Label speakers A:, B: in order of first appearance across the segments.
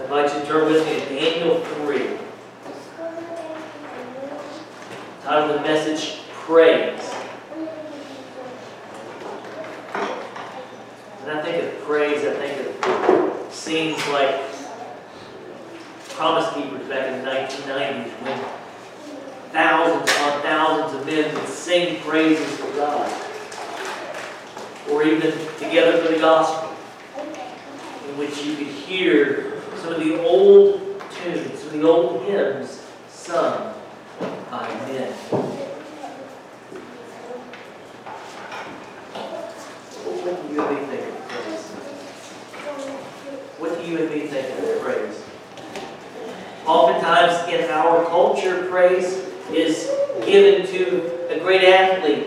A: I invite you to turn with me to Daniel 3. The title of the message, Praise. When I think of praise, I think of scenes like Promise Keepers back in the 1990s when thousands upon thousands of men would sing praises for God. Or even Together for the Gospel, in which you could hear some of the old tunes, some of the old hymns sung by men. What do you and me think of praise? What do you and me think of praise? Oftentimes in our culture, praise is given to a great athlete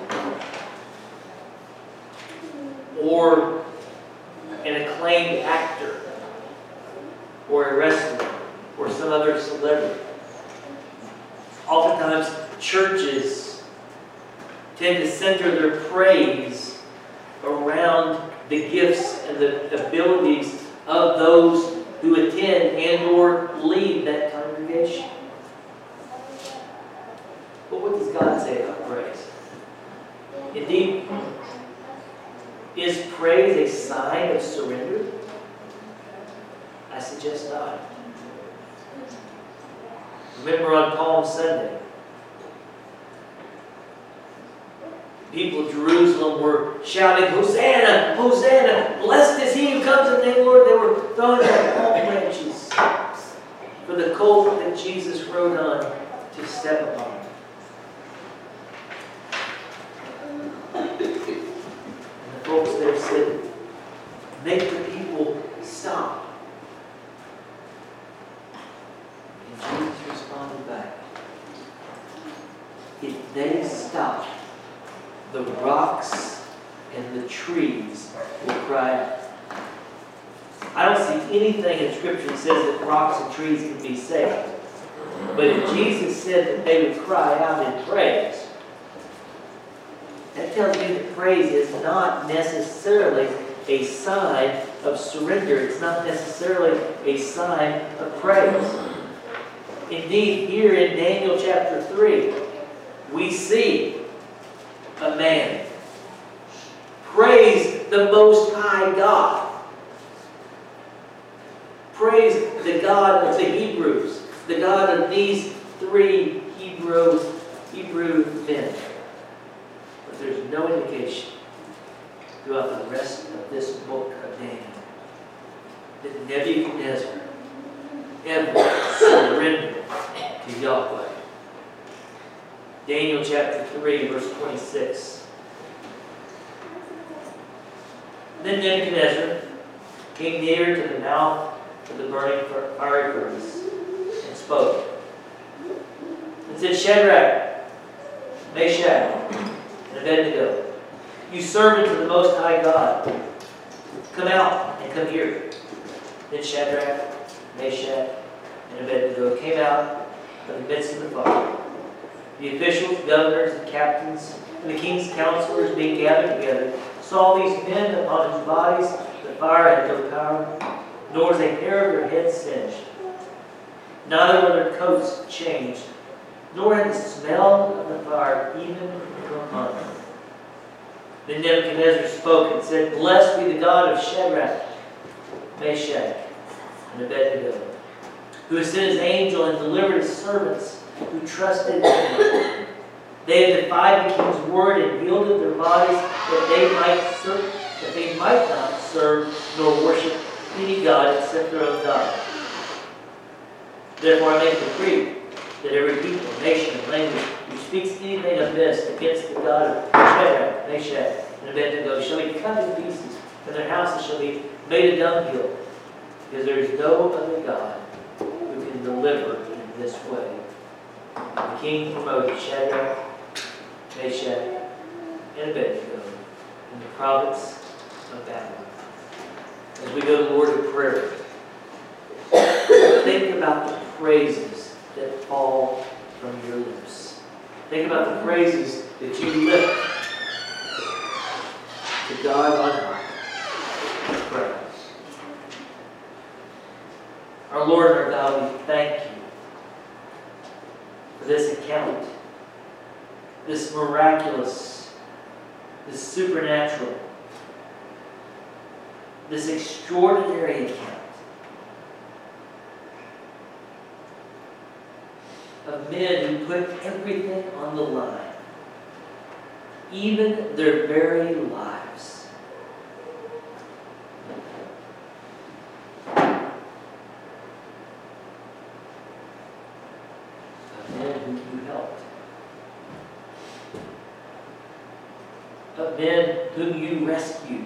A: or an acclaimed actor or a wrestler or some other celebrity. Oftentimes churches tend to center their praise around the gifts and the abilities of those who attend and or lead that congregation. But what does God say about praise? Indeed, is praise a sign of surrender? I suggest not. Remember on Palm Sunday, people of Jerusalem were shouting, Hosanna, Hosanna, blessed is he who comes in the name of the Lord. They were throwing out palm branches for the colt that Jesus rode on to step upon. And the folks there said, make the people stop. And Jesus responded back, if they stop, the rocks and the trees will cry out. I don't see anything in Scripture that says that rocks and trees can be saved. But if Jesus said that they would cry out in praise, that tells me that praise is not necessarily a sign of surrender. It's not necessarily a sign of praise. Indeed, here in Daniel chapter 3, we see a man praise the Most High God. Praise the God of the Hebrews, the God of these three Hebrew men. But there's no indication throughout the rest of this book of Daniel that Nebuchadnezzar ever surrendered to Yahweh. Daniel chapter 3, verse 26. Then Nebuchadnezzar came near to the mouth of the burning fiery furnace and spoke and said, Shadrach, Meshach, and Abednego, you servants of the Most High God, come out and come here. Then Shadrach, Meshach, and Abednego came out of the midst of the fire. The officials, governors, and captains, and the king's counselors being gathered together, saw these men upon whose bodies the fire had no power, nor was a hair of their heads singed. Neither were their coats changed, nor had the smell of the fire even come upon them. Then Nebuchadnezzar spoke and said, Blessed be the God of Shadrach, Meshach, and Abednego, who has sent his angel and delivered his servants who trusted in him. They have defied the king's word and yielded their bodies that they might not serve nor worship any god except their own God. Therefore I make a decree that every people, nation, and language who speaks anything amiss against the God of Shadrach, Meshach, and Abednego shall be cut in pieces, and their houses shall be made a dunghill, because there is no other God who can deliver in this way. The king promoted Shadrach, Meshach, and Abednego in the province of Babylon. As we go to the Lord in prayer, think about the praises that fall from your lips. Think about the praises that you lift to God on high. Pray. Our Lord and our God, we thank you for this account, this miraculous, this supernatural, this extraordinary account of men who put everything on the line, even their very lives. Of men whom you helped. Of men whom you rescued.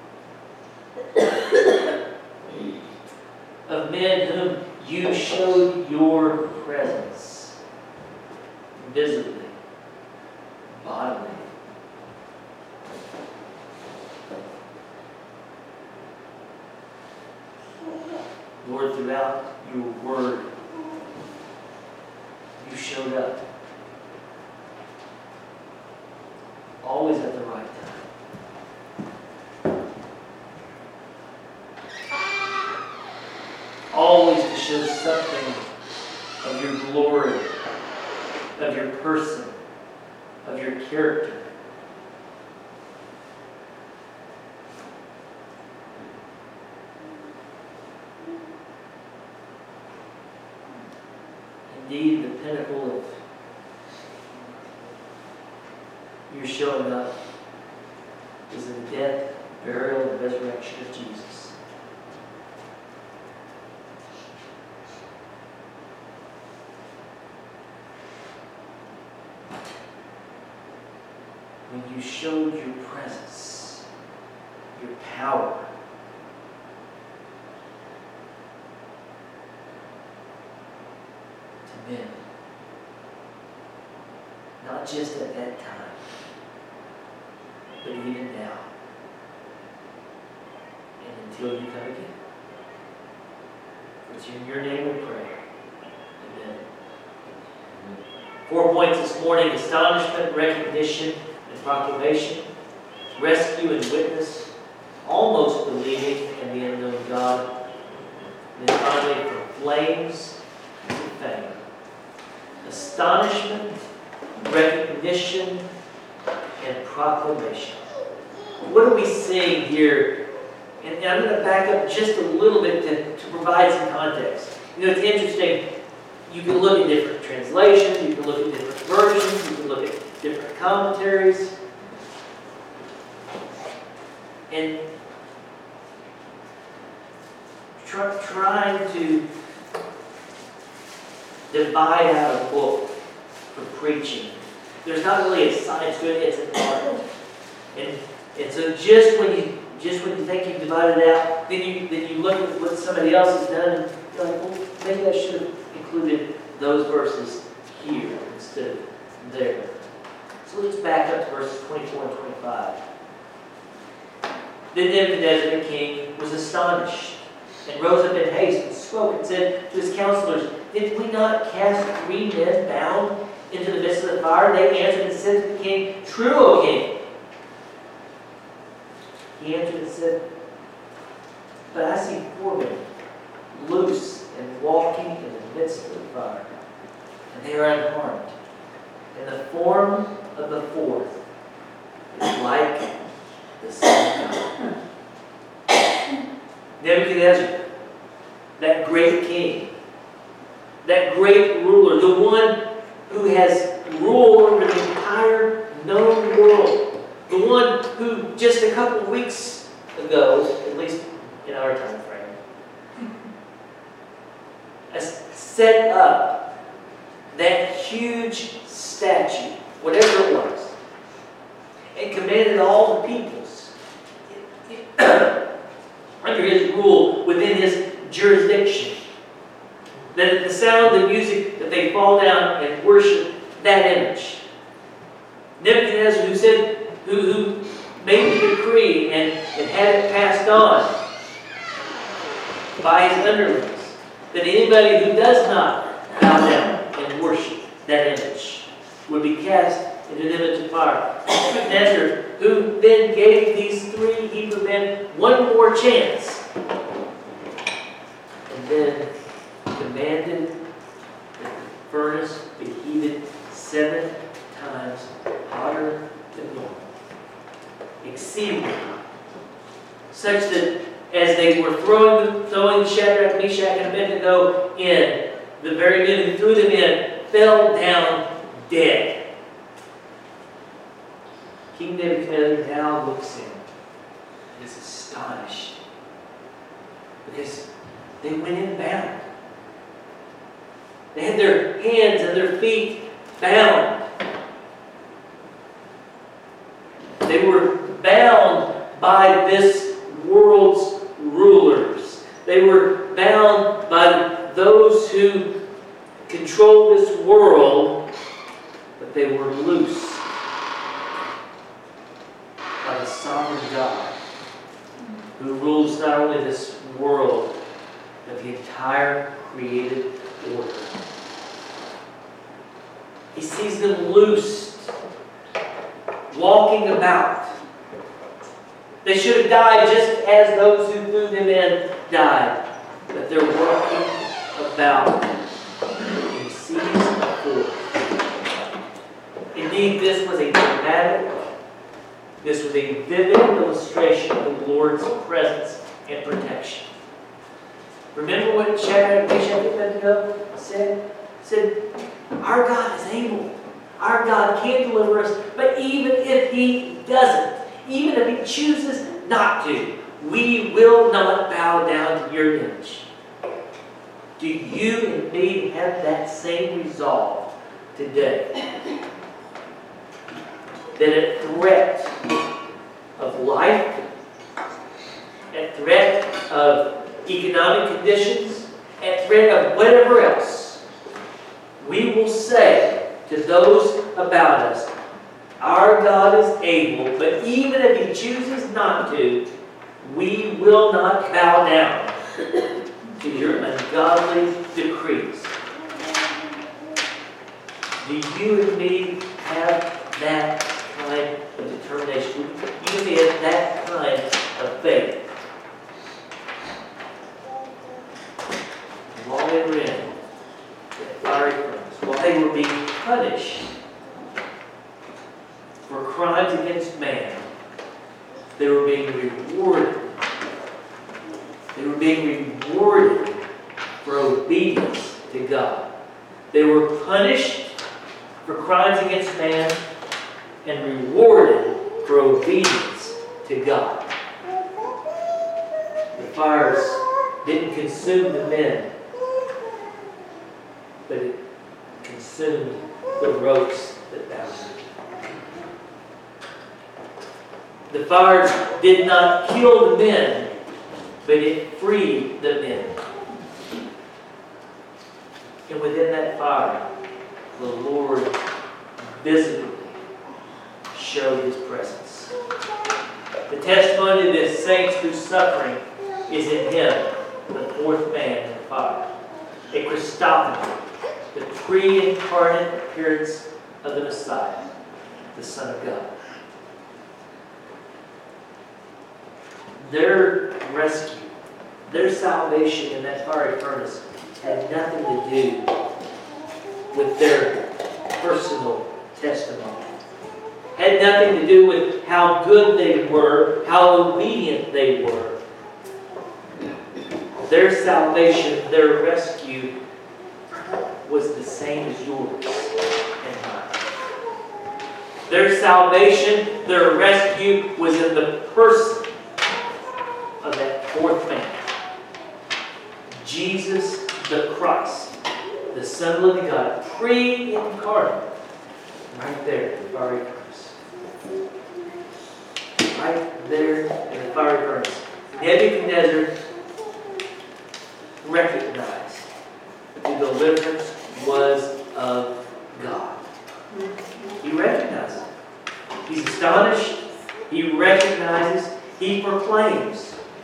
A: Of men whom you showed your presence visibly, bodily. Lord, throughout your word, you showed up. Always at the right time. Always to show something of your glory, of your person, of your character. Indeed, the pinnacle of your showing up is in the death, burial, and resurrection of Jesus. When you showed your presence, your power, to men. Not just at that time, but even now. And until you come again. For it's in your name we pray. Amen. 4 points this morning: astonishment, recognition, and proclamation, rescue and witness, almost believing in the unknown God, and then finally from flames to fame. Astonishment, recognition, and proclamation. What are we seeing here? And I'm going to back up just a little bit to provide some context. You know, it's interesting. You can look at different translations, you can look at different versions, you can look at different commentaries. And trying to divide out a book for preaching. There's not really a science to it, it's an art. And so just when you think you've divided it out, then you look at what somebody else has done, and you're like, well, maybe I should have included those verses here instead of there. So let's back up to verses 24 and 25. Then Nebuchadnezzar the king was astonished, and rose up in haste, and spoke, and said to his counselors, "Did we not cast 3 men bound into the midst of the fire?" They answered and said to the king, "True, O king." He answered and said, "But I see 4 men, loose and walking in the midst of the fire, and they are unharmed. And the form of the 4th is like the Son of God." Nebuchadnezzar, that great king, that great ruler, the one who has rule over the entire known world, the one who just a couple of weeks ago, at least in our time frame, has set up that huge statue, whatever it was, and commanded all the peoples under his rule, within his jurisdiction, that at the sound of the music that they fall down and worship that image. Nebuchadnezzar, who made the decree and had it passed on by his underlings, that anybody who does not bow down and worship that image would be cast into the image of fire. Nebuchadnezzar, who then gave these 3 Hebrew men one more chance. And then commanded that the furnace be heated 7 times hotter than normal, exceedingly hot, such that as they were throwing Shadrach, Meshach, and Abednego in, the very men who threw them in fell down dead. King Nebuchadnezzar now looks in and is astonished because they went in bound. They had their hands and their feet bound. They were bound by this world's rulers. They were bound by those who control this world, but they were loose by the sovereign God who rules not only this world, but the entire created order. He sees them loosed, walking about. They should have died just as those who threw them in died. But they're walking about in seas of force. Indeed, this was a dramatic, this was a vivid illustration of the Lord's presence and protection. Remember what Shadrach, Meshach, and Abednego said? Said, our God is able. Our God can deliver us, but even if He doesn't, even if He chooses not to, we will not bow down to your image. Do you indeed have that same resolve today? That at threat of life, at threat of economic conditions, at threat of whatever else, we will say to those about us, our God is able, but even if He chooses not to, we will not bow down to your ungodly decrees. Do you and me have that kind of determination? Do you have that kind of faith? While they were in the fiery furnace, while they were being punished for crimes against man, they were being rewarded. They were being rewarded for obedience to God. They were punished for crimes against man and rewarded for obedience to God. The fires didn't consume the men, but it consumed the ropes that bound them. The fires did not kill the men, but it freed the men. And within that fire, the Lord visibly showed His presence. The testimony of the saints whose suffering is in Him, the fourth man in the fire. A Christophany, the pre-incarnate appearance of the Messiah, the Son of God. Their rescue, their salvation in that fiery furnace had nothing to do with their personal testimony. Had nothing to do with how good they were, how obedient they were. Their salvation, their rescue was the same as yours and mine. Their salvation, their rescue was in the person of that fourth man, Jesus the Christ, the Son of the living God, pre-incarnate, right there in the fiery furnace. Right there in the fiery furnace. Nebuchadnezzar recognized the deliverance was of God. He recognizes it. He's astonished. He recognizes. He proclaims.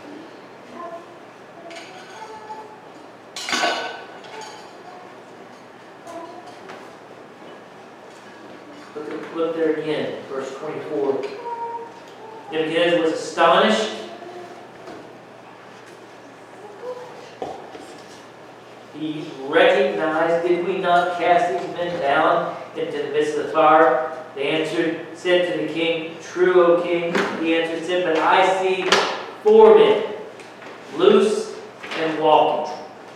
A: Look there again, verse 24. Nebuchadnezzar was astonished. He recognized, did we not cast these men down into the midst of the fire? They answered, said to the king, true, O king. He answered, said, but I see 4 men, loose and walking.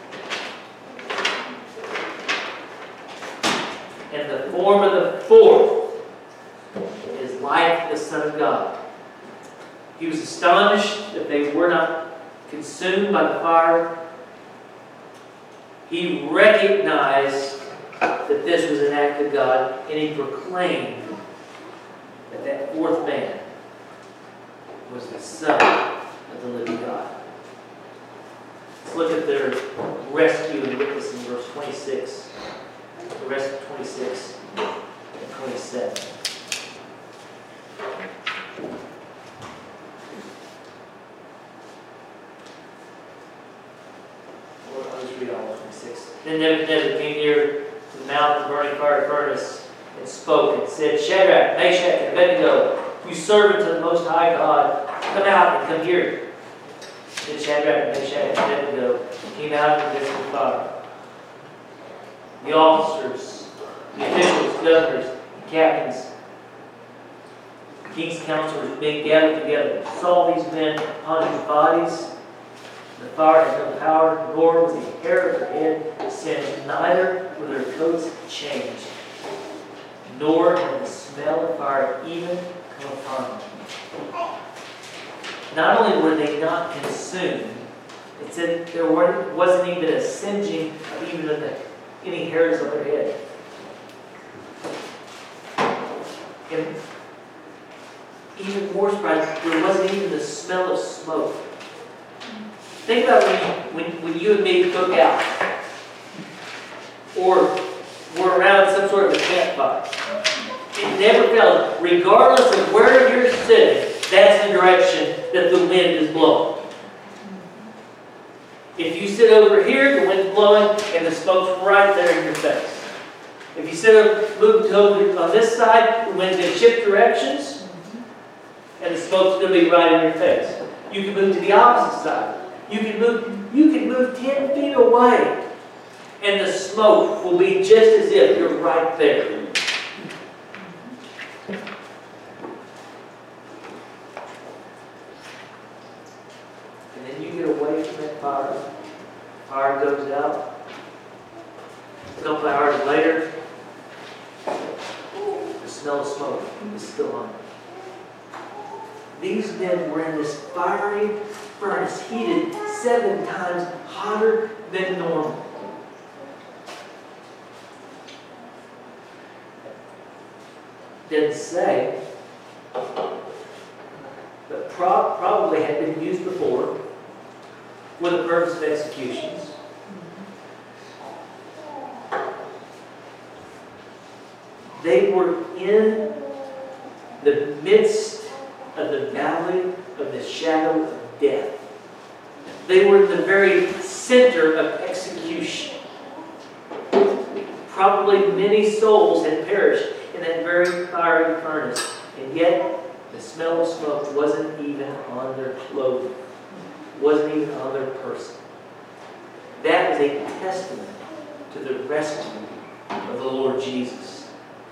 A: And the form of the 4th is like the Son of God. He was astonished that they were not consumed by the fire. He recognized that this was an act of God, and he proclaimed that that 4th man was the Son of the living God. Let's look at their rescue and witness in verse 26. The rest of 26 and 27. I'll just read all of 26. Then Nebuchadnezzar came near to the mouth of the burning fire furnace and spoke and said, Shadrach, Meshach, and Abednego, you servants of the Most High God, come out and come here. Then Shadrach, Meshach, and Abednego came out of the midst of the fire. The officers, the officials, governors, and captains, the king's counselors being gathered together, saw these men upon whose bodies the fire had no power, nor was the hair of their head singed, neither were their coats changed, nor had the smell of fire even come upon them. Not only were they not consumed, it said there wasn't even a singeing of even any hairs on their head. And even more surprising, there wasn't even the smell of smoke. Think about when you and me cook out, or we're around some sort of a campfire. It never fails, regardless of where you're sitting, that's the direction that the wind is blowing. If you sit over here, the wind's blowing, and the smoke's right there in your face. If you sit moved over on this side, the wind's going to shift directions, and the smoke's going to be right in your face. You can move to the opposite side. You can move 10 feet away, and the smoke will be just as if you're right there. And then you get away from that fire. Fire goes out. A couple hours later, the smell of smoke is still on. These men were in this fiery furnace, heated 7 times hotter than normal. Didn't say, but probably had been used before for the purpose of executions. They were in the midst of the valley of the shadow of death. They were in the very center of execution. Probably many souls had perished in that very fiery furnace, and yet the smell of smoke wasn't even on their clothing, wasn't even on their person. That is a testament to the rescue of the Lord Jesus.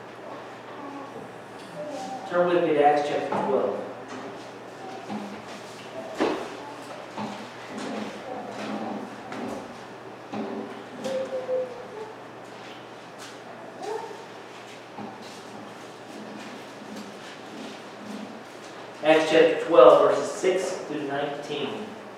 A: Turn with me to Acts chapter 12. Acts chapter 12, verses 6 through 19.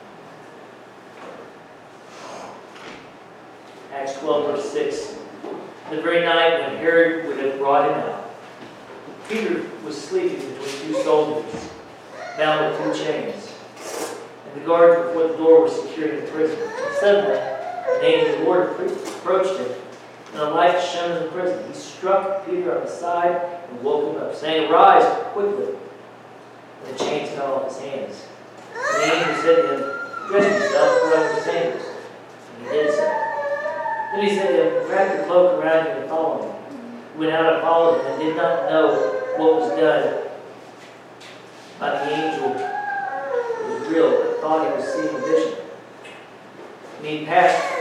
A: Acts 12, verse 6. The very night when Herod would have brought him out, Peter was sleeping between 2 soldiers, bound with 2 chains. And the guards before the door were securing the prisoner. Suddenly, an angel of the Lord approached him, and a light shone in the prison. He struck Peter on the side and woke him up, saying, "Arise quickly." And the chains fell off his hands. And the angel said to him, "Dress yourself, put on your sandals." And he did so. Then he said to him, "Wrap your cloak around you and follow me." He went out and followed him and did not know what was done by the angel. It was real, but thought he was seeing a vision. And he passed the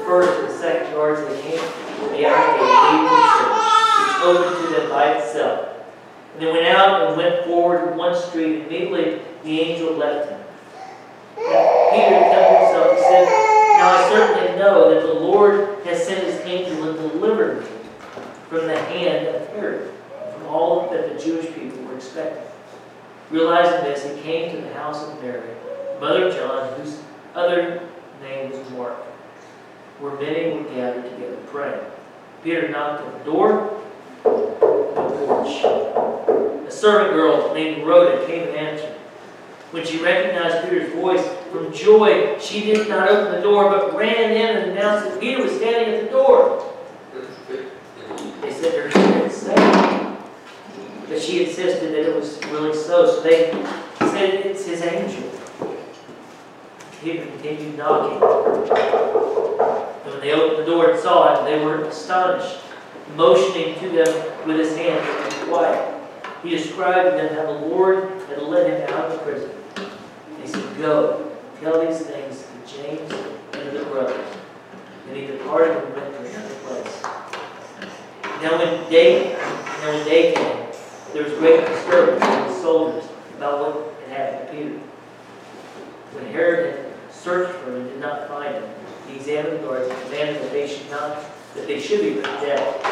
A: first and the second guards, they came to the outer gate, which opened to them by itself. And they went out and went forward in one street, and immediately the angel left him. And Peter kept himself and said, "Now I certainly know that the Lord has sent his angel and delivered me from the hand of Herod, from all that the Jewish people were expecting." Realizing this, he came to the house of Mary, mother of John, whose other name was Mark, where many were gathered together praying. Peter knocked at the door of the porch. A servant girl named Rhoda came and answered. When she recognized Peter's voice, from joy, she did not open the door, but ran in and announced that Peter was standing at the door. They said to her, "She didn't say." But she insisted that it was really so they said, "It's his angel." Peter continued knocking. And when they opened the door and saw him, they were astonished, motioning to them with his hand to be quiet. He described to them how the Lord had led him out of the prison. He said, "Go, tell these things to James and to the brothers." And he departed and went to another place. Now when day came, there was great disturbance among the soldiers about what had happened to Peter. When Herod had searched for him and did not find him, he examined the guards and commanded that they should be put to death.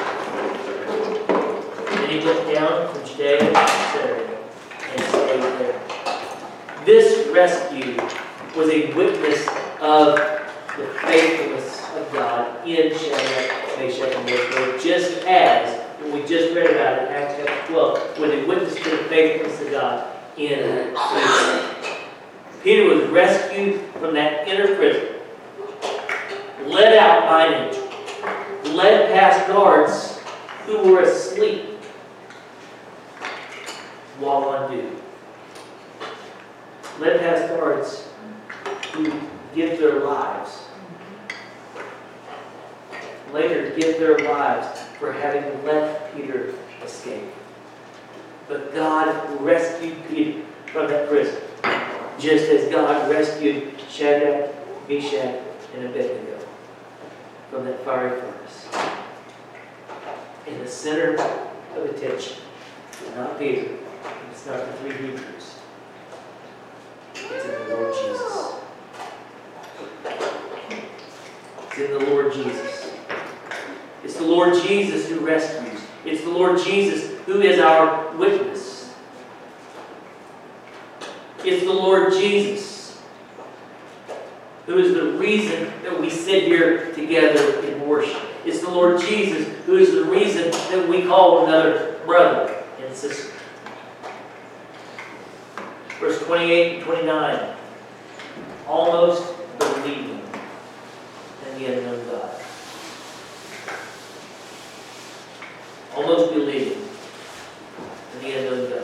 A: Then he went down from Judea to Caesarea and stayed there. This rescue was a witness of the faithfulness of God in Shadrach, Meshach, and Abednego, just as what we just read about in Acts chapter 12, was a witness to the faithfulness of God in Peter. Peter was rescued from that inner prison, led out by an angel, led past guards who were asleep while on duty. Led past guards who give their lives, later give their lives for having let Peter escape. But God rescued Peter from that prison, just as God rescued Shadrach, Meshach, and Abednego from that fiery furnace. In the center of attention, not Peter, it's not the three Hebrews. It's in the Lord Jesus. It's in the Lord Jesus. It's the Lord Jesus who rescues. It's the Lord Jesus who is our witness. It's the Lord Jesus who is the reason that we sit here together in worship. It's the Lord Jesus who is the reason that we call one another brother and sister. Verse 28 and 29. Almost believing in the unknown God. Almost believing in the unknown God.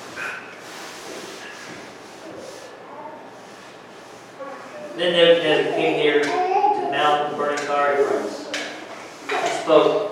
A: Then Nebuchadnezzar came near to the mouth of the burning fiery furnace. He spoke.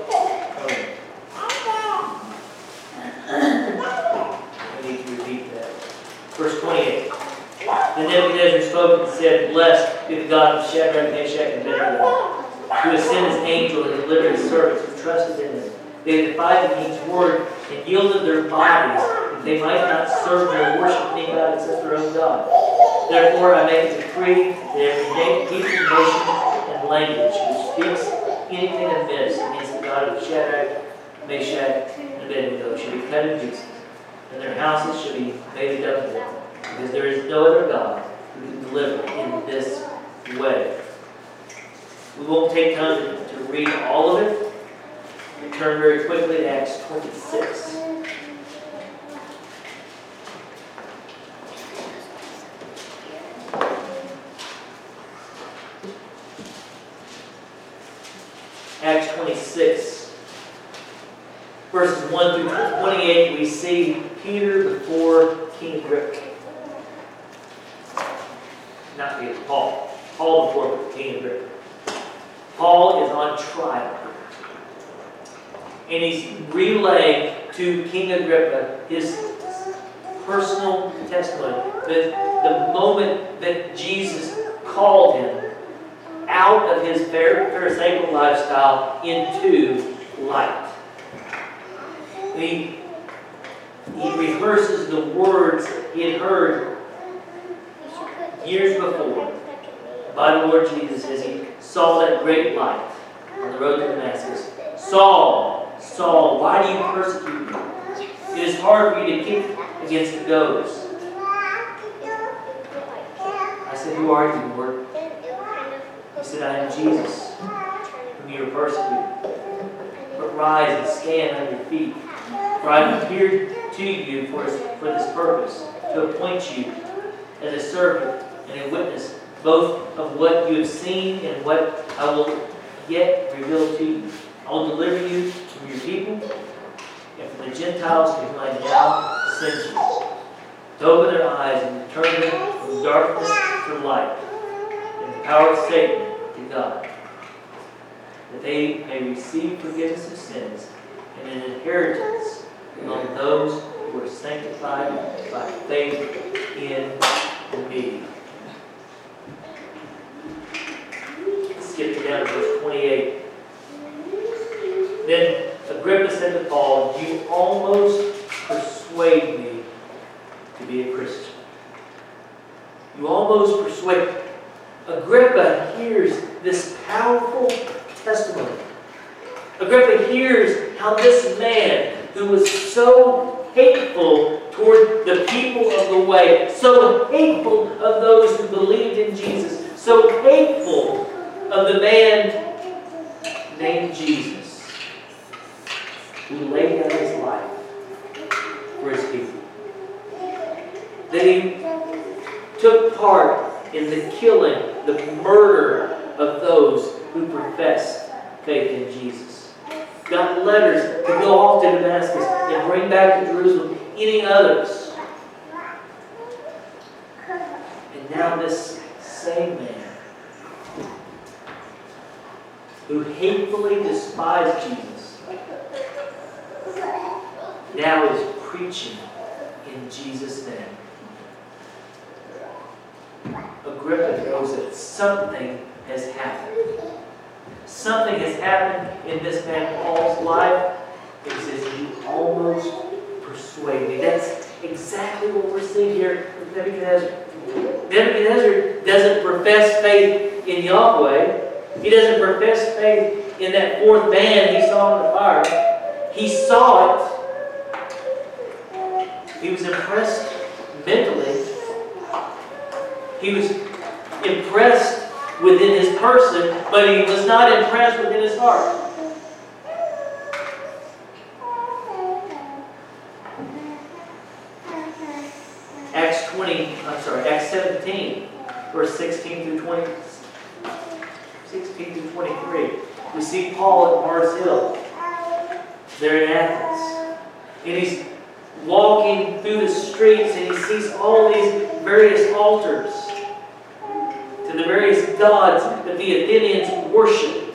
A: I need to repeat that. Verse 28. Then Nebuchadnezzar spoke and said, "Blessed be the God of Shadrach, Meshach, and Abednego, who has sent his angel and delivered his servants who trusted in him. They defied the king's word and yielded their bodies, that they might not serve nor worship any God except their own God. Therefore I make a decree that every people, nation, and language who speaks anything amiss against the God of Shadrach, Meshach, and Abednego shall be cut in pieces, and their houses shall be made a dunghill, because there is no other God who can deliver in this way." We won't take time to read all of it. We turn very quickly to Acts 26. Acts 26, verses 1 through 28, we see Peter before King Agrippa. Not Peter, Paul. Paul before King Agrippa. Paul is on trial. And he's relaying to King Agrippa his personal testimony. The moment that Jesus called him out of his pharisaical lifestyle into light. He rehearses the words he had heard years before by the Lord Jesus as he saw that great light on the road to Damascus. Saul, Saul, why do you persecute me? It is hard for you to kick against the goads. I said, who are you, Lord? He said, I am Jesus, whom you are persecuting. But rise and stand on your feet. For I have appeared to you for this purpose, to appoint you as a servant and a witness, both of what you have seen and what I will yet reveal to you. I will deliver you from your people and from the Gentiles to whom I now send you, to open their eyes and to turn them from darkness to light, and the power of Satan to God, that they may receive forgiveness of sins and an inheritance among those who are sanctified by faith in me. Let's skip down to verse 28. Then Agrippa said to Paul, you almost persuade me to be a Christian. You almost persuade. Agrippa hears this powerful testimony. Agrippa hears how this man who was so hateful toward the people of the way, so hateful of those who believed in Jesus, so hateful of the man named Jesus, who laid down his life for his people. That he took part in the killing, the murder of those who professed faith in Jesus. Got letters to go off to Damascus and bring back to Jerusalem any others. And now this same man who hatefully despised Jesus now is preaching in Jesus' name. Agrippa knows that something has happened. Something has happened in this man Paul's life. He says, you almost persuade me. That's exactly what we're seeing here with Nebuchadnezzar. Nebuchadnezzar doesn't profess faith in Yahweh. He doesn't profess faith in that fourth man he saw in the fire. He saw it. He was impressed mentally. He was impressed within his person, but he was not impressed within his heart. Acts 17, verse 16 through 23. We see Paul at Mars Hill, there in Athens. And he's walking through the streets and he sees all these various altars to the various gods that the Athenians worshipped.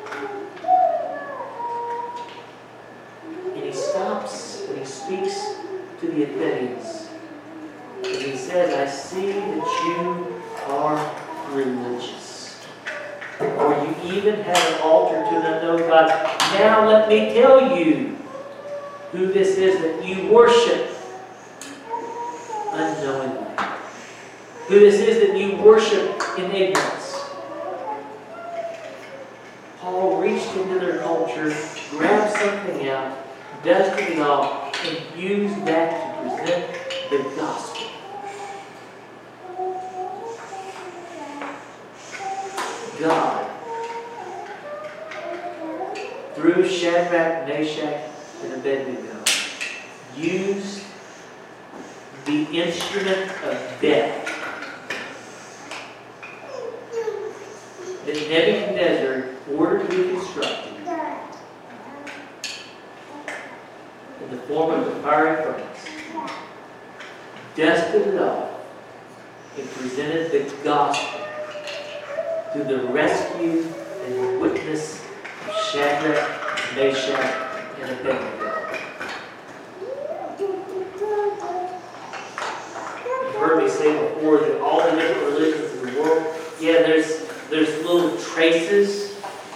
A: And he stops and he speaks to the Athenians. And he says, I see that you are religious. For you even have an altar to an unknown God. Now let me tell you who this is that you worship unknowingly. Who this is that you worship in ignorance. Paul reached into their culture, grabbed something out, dusted it off, and used that to present the gospel. God, through Shadrach, Meshach, and Abednego, used the instrument of death that Nebuchadnezzar ordered to be constructed in the form of a fiery furnace, dusted it off, and presented the gospel through the rescue and the witness of Shadrach, Meshach, and Abednego. You've heard me say before that all the different religions in the world, yeah, there's little traces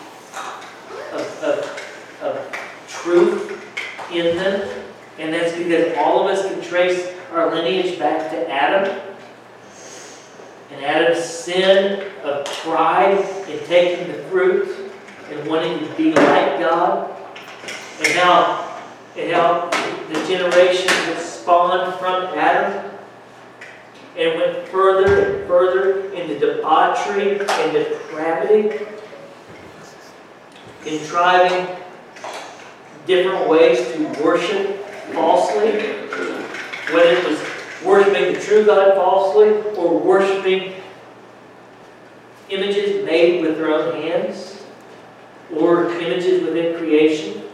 A: of truth in them. And that's because all of us can trace our lineage back to Adam. And Adam's sin of pride in taking the fruit and wanting to be like God. And how the generations that spawned from Adam and went further and further into debauchery and depravity, contriving different ways to worship falsely, whether it was worshiping the true God falsely or worshiping images made with their own hands or images within creation.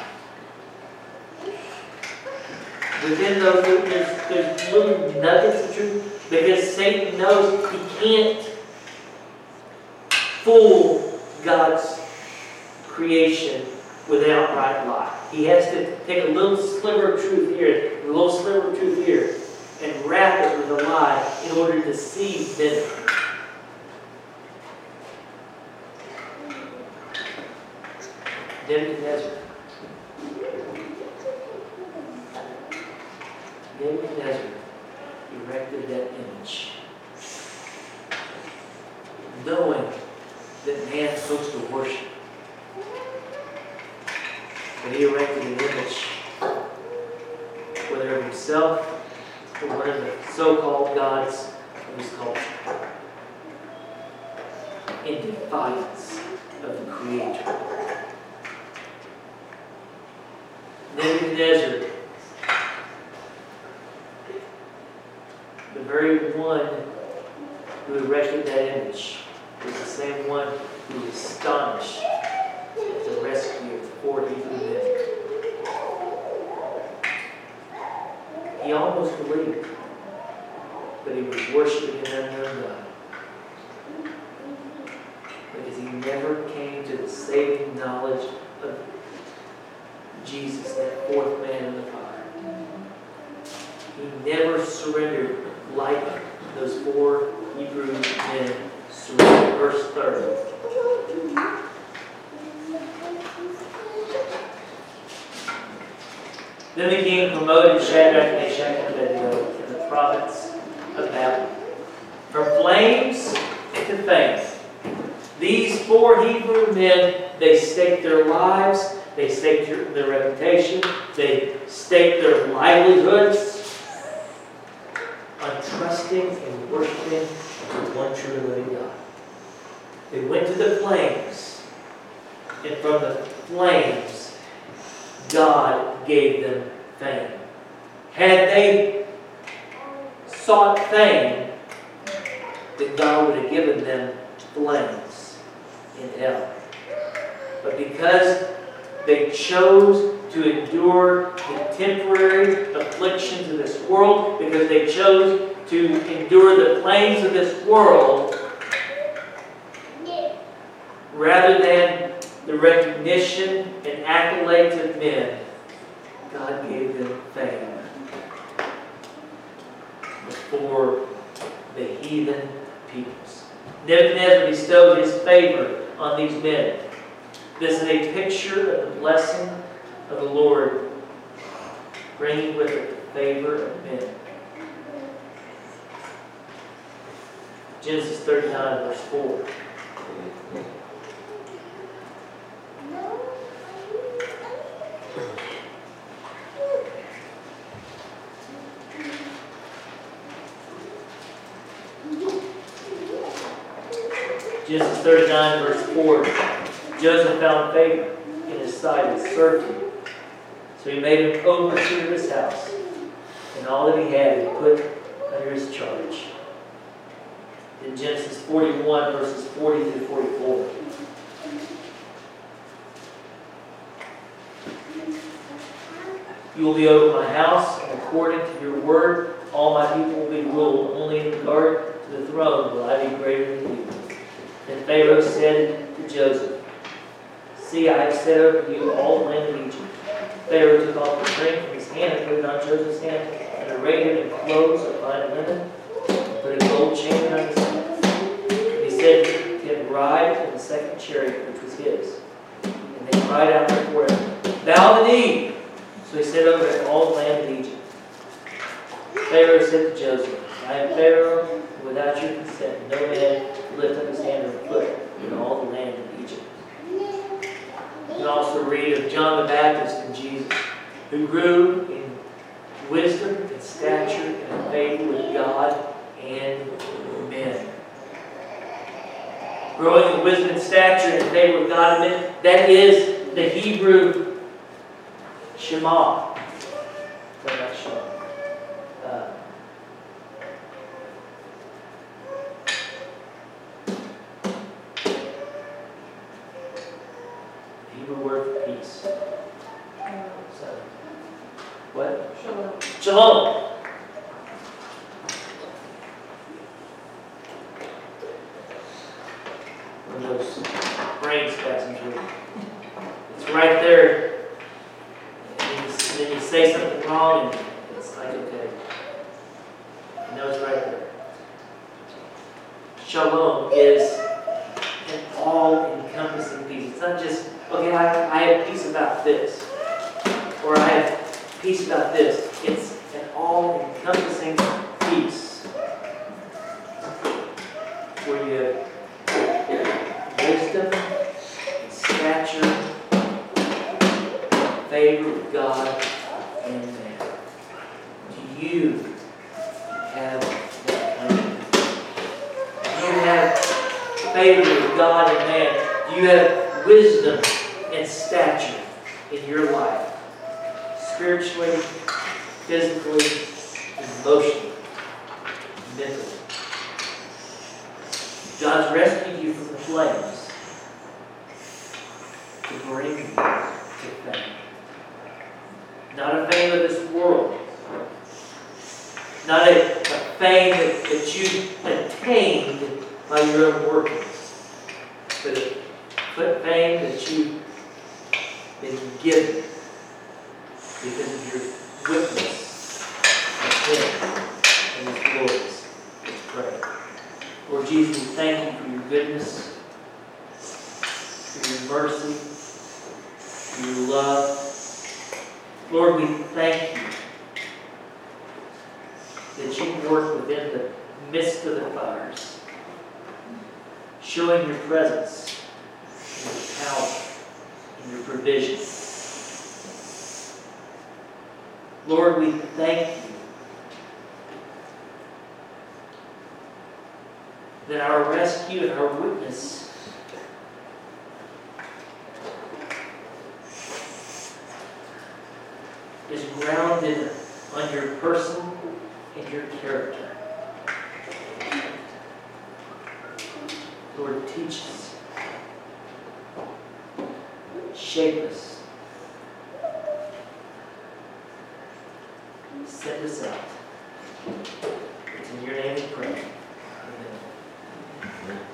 A: Within those, there's little nuggets of truth, because Satan knows he can't fool God's creation with an outright lie. He has to take a little sliver of truth here, a little sliver of truth here, and wrap it with a lie in order to deceive them. Nebuchadnezzar. Nebuchadnezzar erected that image, knowing that man's supposed to worship. But he erected an image, whether of himself or one of the so-called gods of his culture, in defiance of the Creator. Nebuchadnezzar, the very one who erected that image, was the same one who was astonished at the rescue of the 4 Hebrew men. He almost believed, but he was worshiping an unknown God, because he never came to the saving knowledge of Jesus, that 4th man in the fire. He never surrendered like those 4 Hebrew men surrendered. Verse 30. Then the king promoted Shadrach, Meshach, and Abednego in the province of Babylon, from flames to fame. These 4 Hebrew men, they staked their lives, they staked their reputation, they staked their livelihoods on trusting and worshiping the one true and living God. They went to the flames, and from the flames, God gave them fame. Had they sought fame, then God would have given them flames in hell. But because they chose to endure the temporary afflictions of this world, because they chose to endure the flames of this world, rather than the recognition and accolades of men, God gave them fame before the heathen peoples. Nebuchadnezzar bestowed his favor on these men. This is a picture of the blessing of the Lord, bringing with it the favor of men. Genesis 39, verse 4. Genesis 39, verse 4. Joseph found favor in his sight and served him. So he made him overseer of his house, and all that he had he put under his charge. In Genesis 41, verses 40 through 44. You will be over my house, and according to your word, all my people will be ruled. Only in regard to the throne will I be greater than you. Then Pharaoh said to Joseph, see, I have set over you all the land of Egypt. Pharaoh took off the ring from his hand and put it on Joseph's hand, and arrayed him in clothes of fine linen, and put a gold chain on his neck. And he said to him, ride in the second chariot, which was his. And they cried out before him, "Bow the knee!" So he set over it all the land of Egypt. Pharaoh said to Joseph, "I am Pharaoh, and without your consent, no man will lift up his hand or foot in all the land of Egypt." You can also read of John the Baptist and Jesus, who grew in wisdom and stature and favor with God and men. Growing in wisdom and stature and favor with God and men, that is the Hebrew Shema. Sorry, not Shema. Hebrew word for peace. So, what?
B: Shalom.
A: Shalom. One of those brain spasms where it's right there, and then you say something wrong, and it's like, okay. You know it's right there. Shalom is an all-encompassing peace. It's not just, okay, I have peace about this, or I have peace about this. It's an all-encompassing peace where you have wisdom and stature, favor with God and man. Do you have that kind of peace? Do you have favor with God and man? Do you have wisdom and stature in your life? Spiritually, physically, emotionally, mentally. God's rescued you from the flames to bring you to fame. Not a fame of this world. Not a fame that you attained by your own workings. But fame that you've been given because of your witness of Him and His glories. Let's pray. Lord Jesus, we thank you for your goodness, for your mercy, for your love. Lord, we thank you that you work within the midst of the fires, showing your presence and your power and your provision. Lord, we thank you that our rescue and our witness is grounded on your person and your character. Lord, teach us, shape us, send us out. It's in your name we pray. Amen.